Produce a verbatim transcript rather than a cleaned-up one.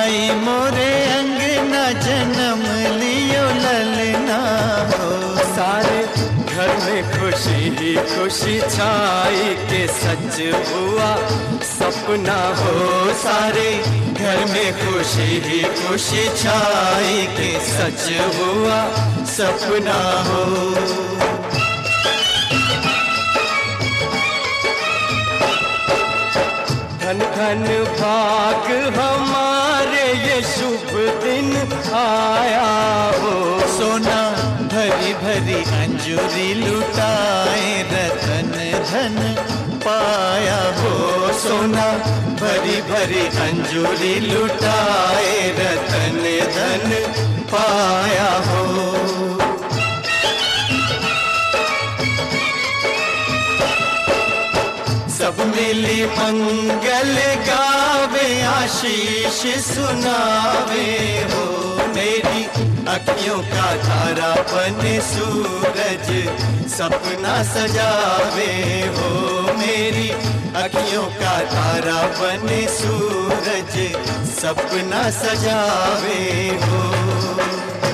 आई मोरे अंगना जन्म लियो ललना हो। सारे घर में खुशी ही खुशी छाई के सच हुआ सपना हो। सारे घर में खुशी ही खुशी छाई के सच हुआ सपना हो। धन धन भाग हमारे ये शुभ दिन आया हो। सोना भरी भरी अंजूरी लुटाए रतन धन पाया हो। सोना भरी भरी अंजूरी लुटाए रतन धन पाया हो। सब मिली मंगल गावे आशीष सुनावे हो। मेरी अखियों का तारा बने सूरज सपना सजावे हो। मेरी अखियों का तारा बने सूरज सपना सजावे हो।